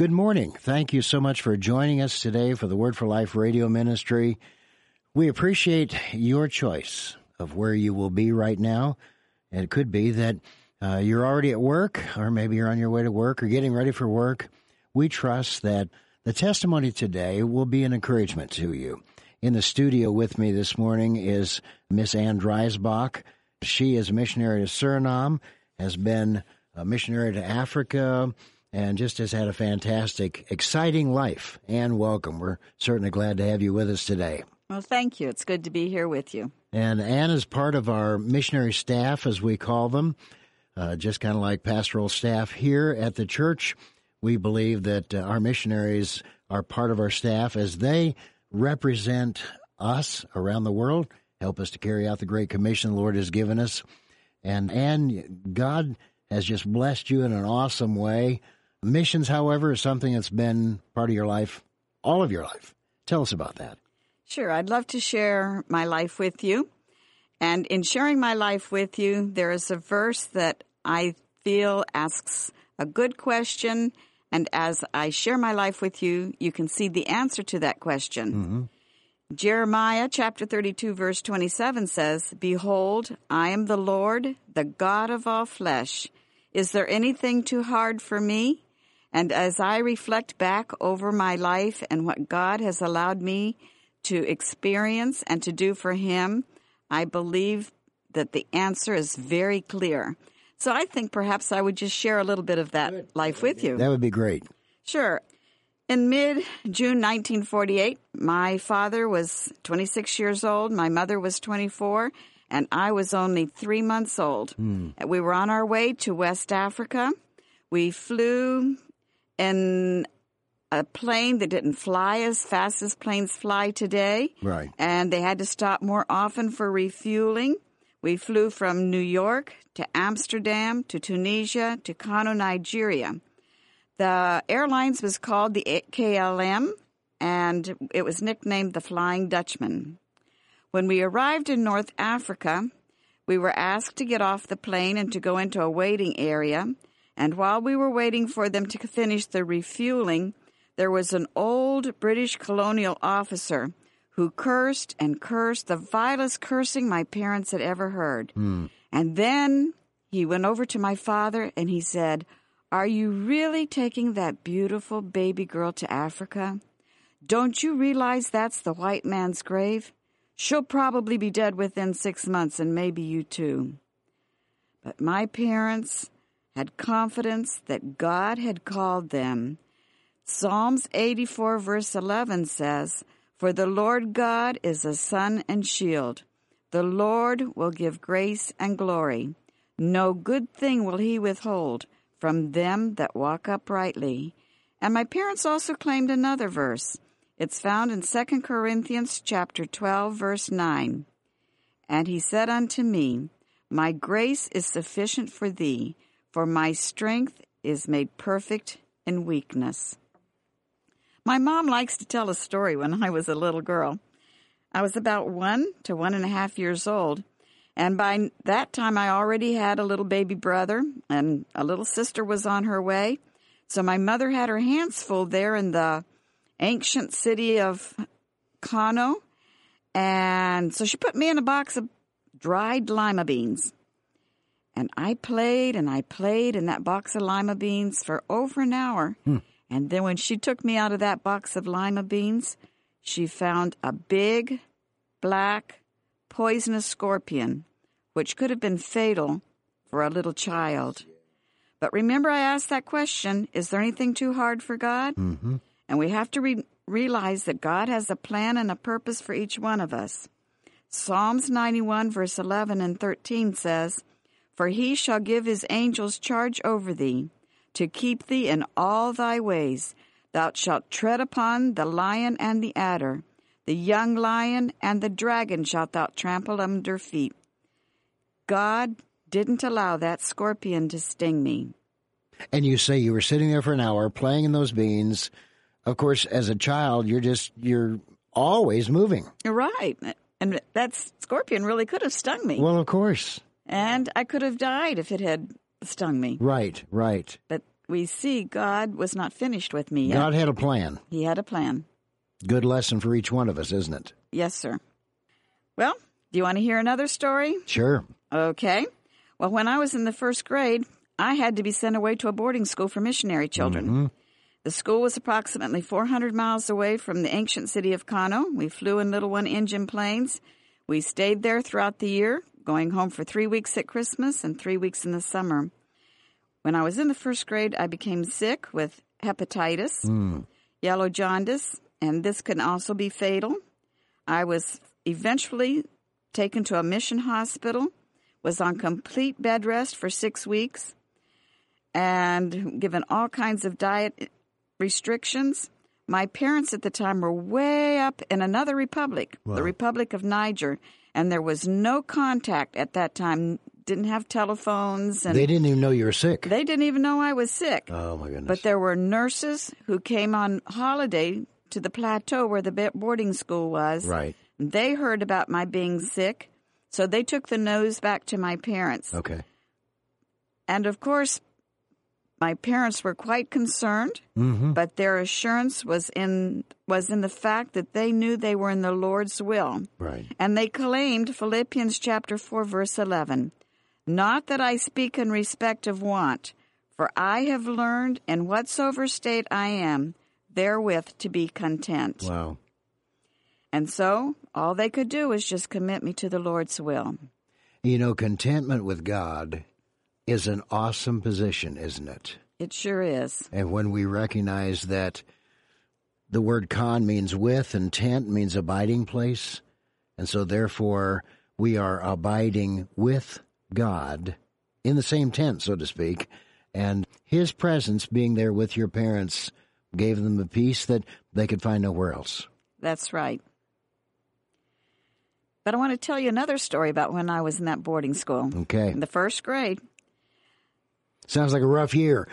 Good morning. Thank you so much for joining us today for the Word for Life radio ministry. We appreciate your choice of where you will be right now. And it could be that you're already at work, or maybe you're on your way to work or getting ready for work. We trust that the testimony today will be an encouragement to you. In the studio with me this morning is Miss Ann Dreisbach. She is a missionary to Suriname, has been a missionary to Africa, and just has had a fantastic, exciting life. Ann, welcome. We're certainly glad to have you with us today. Well, thank you. It's good to be here with you. And Ann is part of our missionary staff, as we call them, just kind of like pastoral staff here at the church. We believe that our missionaries are part of our staff as they represent us around the world, help us to carry out the Great Commission the Lord has given us. And Ann, God has just blessed you in an awesome way. Missions, however, is something that's been part of your life, all of your life. Tell us about that. Sure. I'd love to share my life with you. And in sharing my life with you, there is a verse that I feel asks a good question. And as I share my life with you, you can see the answer to that question. Mm-hmm. Jeremiah chapter 32, verse 27 says, "Behold, I am the Lord, the God of all flesh. Is there anything too hard for me?" And as I reflect back over my life and what God has allowed me to experience and to do for Him, I believe that the answer is very clear. So I think perhaps I would just share a little bit of that life with you. That would be great. Sure. In mid-June 1948, my father was 26 years old, my mother was 24, and I was only 3 months old. We were on our way to West Africa. We flew in a plane that didn't fly as fast as planes fly today. Right. And they had to stop more often for refueling. We flew from New York to Amsterdam to Tunisia to Kano, Nigeria. The airlines was called the KLM, and it was nicknamed the Flying Dutchman. When we arrived in North Africa, we were asked to get off the plane and to go into a waiting area. And while we were waiting for them to finish the refueling, there was an old British colonial officer who cursed and cursed, the vilest cursing my parents had ever heard. And then he went over to my father and he said, "Are you really taking that beautiful baby girl to Africa? Don't you realize that's the white man's grave? She'll probably be dead within 6 months, and maybe you too." But my parents had confidence that God had called them. Psalms 84 verse 11 says, "For the Lord God is a sun and shield. The Lord will give grace and glory. No good thing will He withhold from them that walk uprightly." And my parents also claimed another verse. It's found in 2 Corinthians chapter 12, verse 9. "And He said unto me, My grace is sufficient for thee, for my strength is made perfect in weakness." My mom likes to tell a story when I was a little girl. I was about 1 to 1.5 years old, and by that time I already had a little baby brother, and a little sister was on her way. So my mother had her hands full there in the ancient city of Kano, and so she put me in a box of dried lima beans. And I played in that box of lima beans for over an hour. And then when she took me out of that box of lima beans, she found a big, black, poisonous scorpion, which could have been fatal for a little child. But remember, I asked that question, is there anything too hard for God? Mm-hmm. And we have to realize that God has a plan and a purpose for each one of us. Psalms 91, verse 11 and 13 says, "For He shall give His angels charge over thee, to keep thee in all thy ways. Thou shalt tread upon the lion and the adder. The young lion and the dragon shalt thou trample under feet." God didn't allow that scorpion to sting me. And you say you were sitting there for an hour playing in those beans. Of course, as a child, you're always moving. Right. And that scorpion really could have stung me. Well, of course. And I could have died if it had stung me. Right. But we see God was not finished with me yet. God had a plan. He had a plan. Good lesson for each one of us, isn't it? Yes, sir. Well, do you want to hear another story? Sure. Okay. Well, when I was in the first grade, I had to be sent away to a boarding school for missionary children. Mm-hmm. The school was approximately 400 miles away from the ancient city of Kano. We flew in little one-engine planes. We stayed there throughout the year, going home for 3 weeks at Christmas and 3 weeks in the summer. When I was in the first grade, I became sick with hepatitis, yellow jaundice, and this can also be fatal. I was eventually taken to a mission hospital, was on complete bed rest for 6 weeks, and given all kinds of diet restrictions. My parents at the time were way up in another republic, the Republic of Niger, and there was no contact at that time. Didn't have telephones. And they didn't even know you were sick. They didn't even know I was sick. Oh, my goodness. But there were nurses who came on holiday to the plateau where the boarding school was. Right. They heard about my being sick, so they took the news back to my parents. Okay. And, of course, my parents were quite concerned, but their assurance was in the fact that they knew they were in the Lord's will. Right. And they claimed Philippians chapter 4, verse 11, "Not that I speak in respect of want, for I have learned in whatsoever state I am, therewith to be content." Wow. And so all they could do was just commit me to the Lord's will. You know, contentment with God is an awesome position, isn't it? It sure is. And when we recognize that the word "con" means with and tent means abiding place, and so therefore we are abiding with God in the same tent, so to speak, and His presence being there with your parents gave them a peace that they could find nowhere else. That's right. But I want to tell you another story about when I was in that boarding school. Okay. In the first grade. Sounds like a rough year.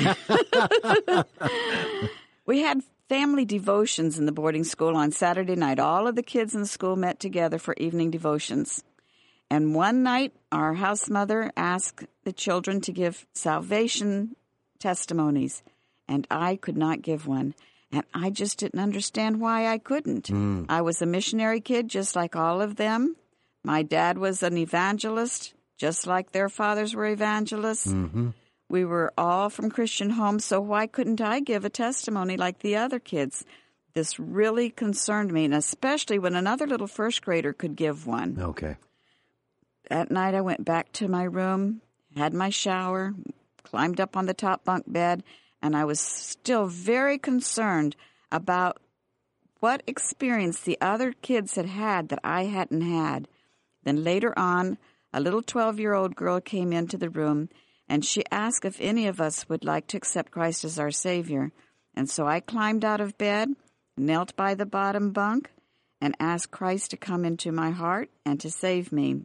We had family devotions in the boarding school on Saturday night. All of the kids in the school met together for evening devotions. And one night, our house mother asked the children to give salvation testimonies, and I could not give one. And I just didn't understand why I couldn't. I was a missionary kid just like all of them. My dad was an evangelist just like their fathers were evangelists. We were all from Christian homes, so why couldn't I give a testimony like the other kids? This really concerned me, and especially when another little first grader could give one. Okay. That night I went back to my room, had my shower, climbed up on the top bunk bed, and I was still very concerned about what experience the other kids had had that I hadn't had. Then later on, a little 12-year-old girl came into the room, and she asked if any of us would like to accept Christ as our Savior. And so I climbed out of bed, knelt by the bottom bunk, and asked Christ to come into my heart and to save me.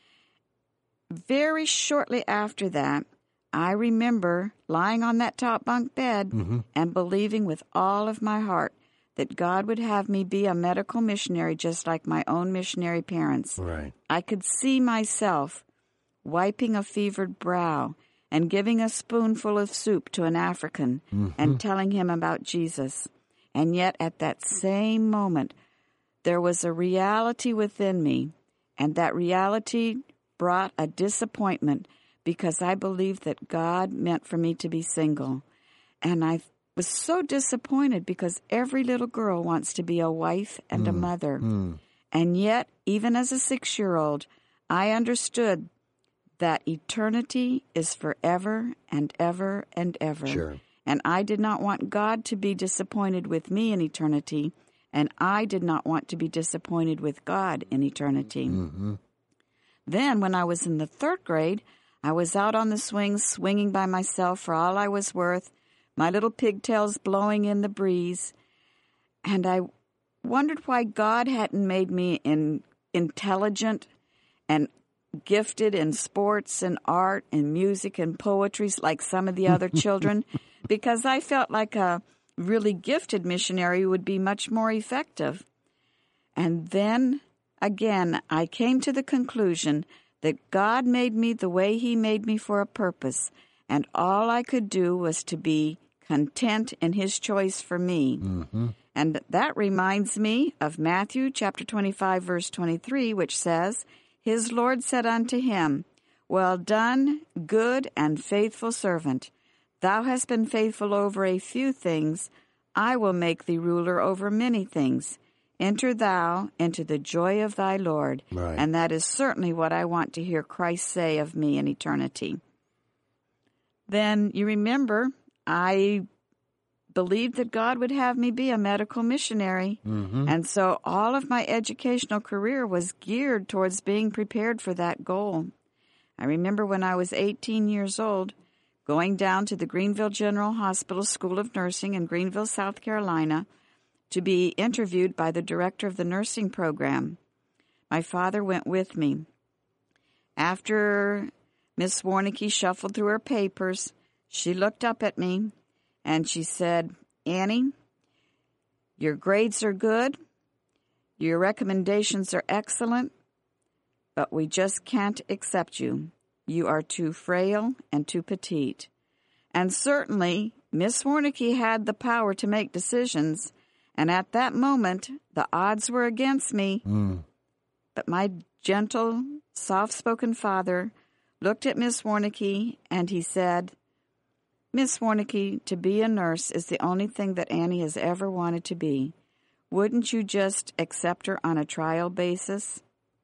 Very shortly after that, I remember lying on that top bunk bed and believing with all of my heart that God would have me be a medical missionary just like my own missionary parents. Right. I could see myself wiping a fevered brow and giving a spoonful of soup to an African and telling him about Jesus. And yet at that same moment, there was a reality within me, and that reality brought a disappointment because I believed that God meant for me to be single. And I was so disappointed because every little girl wants to be a wife and a mother. And yet, even as a 6-year-old, I understood that eternity is forever and ever and ever. Sure. And I did not want God to be disappointed with me in eternity, and I did not want to be disappointed with God in eternity. Then, when I was in the 3rd grade, I was out on the swings, swinging by myself for all I was worth, my little pigtails blowing in the breeze, and I wondered why God hadn't made me intelligent and gifted in sports and art and music and poetry like some of the other children, because I felt like a really gifted missionary would be much more effective. And then, again, I came to the conclusion that God made me the way He made me for a purpose, and all I could do was to be content in his choice for me. Mm-hmm. And that reminds me of Matthew chapter 25, verse 23, which says, His Lord said unto him, Well done, good and faithful servant. Thou hast been faithful over a few things. I will make thee ruler over many things. Enter thou into the joy of thy Lord. Right. And that is certainly what I want to hear Christ say of me in eternity. Then you remember, I believed that God would have me be a medical missionary. Mm-hmm. And so all of my educational career was geared towards being prepared for that goal. I remember when I was 18 years old, going down to the Greenville General Hospital School of Nursing in Greenville, South Carolina, to be interviewed by the director of the nursing program. My father went with me. After Miss Warnicki shuffled through her papers, she looked up at me and she said, Annie, your grades are good, your recommendations are excellent, but we just can't accept you. You are too frail and too petite. And certainly, Miss Warnicki had the power to make decisions, and at that moment, the odds were against me. But my gentle, soft-spoken father looked at Miss Warnicki, and he said, Miss Warnicki, to be a nurse is the only thing that Annie has ever wanted to be. Wouldn't you just accept her on a trial basis?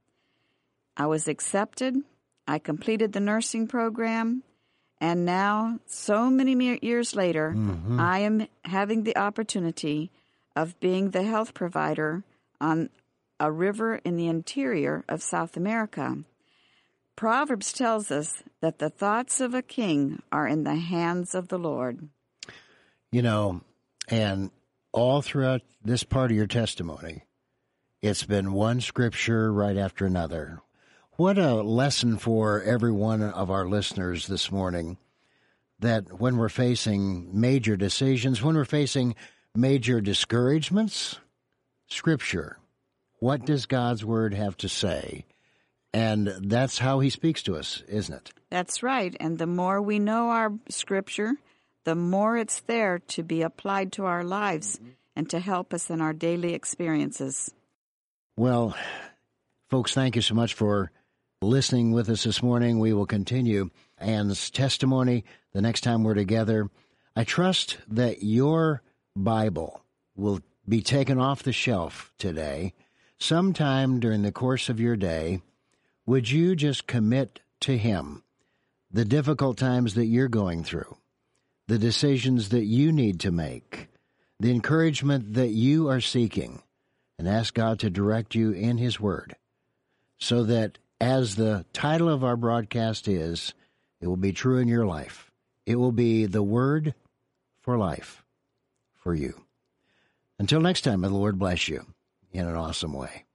I was accepted. I completed the nursing program. And now, so many years later, I am having the opportunity of being the health provider on a river in the interior of South America. Proverbs tells us that the thoughts of a king are in the hands of the Lord. You know, and all throughout this part of your testimony, it's been one scripture right after another. What a lesson for every one of our listeners this morning, that when we're facing major decisions, when we're facing major discouragements, Scripture, what does God's Word have to say? And that's how He speaks to us, isn't it? That's right. And the more we know our Scripture, the more it's there to be applied to our lives and to help us in our daily experiences. Well, folks, thank you so much for listening with us this morning. We will continue Anne's testimony the next time we're together. I trust that your Bible will be taken off the shelf today. Sometime during the course of your day, would you just commit to Him the difficult times that you're going through, the decisions that you need to make, the encouragement that you are seeking, and ask God to direct you in His Word, so that, as the title of our broadcast is, it will be true in your life. It will be the Word for life for you. Until next time, may the Lord bless you in an awesome way.